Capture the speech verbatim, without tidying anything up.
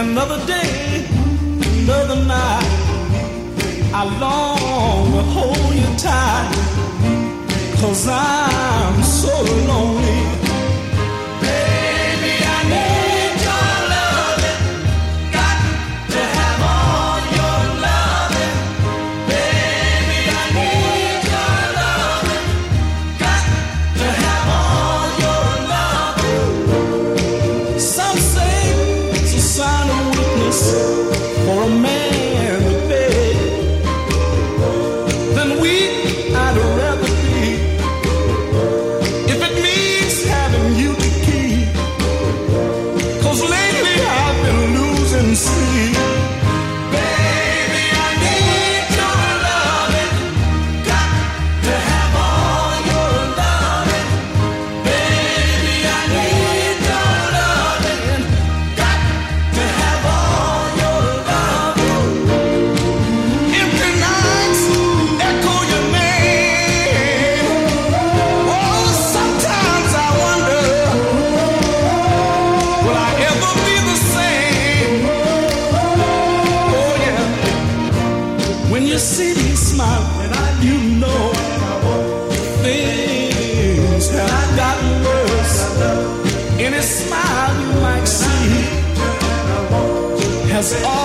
Another day, another night, I long to hold you tight, 'cause I'm so lonely. Baby, I need your loving, got to have all your loving. Baby, I need your loving, got to have all your loving. Some say it's a sign of weakness for a man to beg. Then weak I'd rather be, if it means having you to keep. 'Cause lately I've been losing sleep. Baby, I need your loving, got to have all your loving. Baby, I need your loving, got to have all your loving. Empty nights echo your name. Oh, sometimes I wonder, will I ever be the same? Oh yeah, when you see me smile, you know things have gotten worse. Any smile you might see has all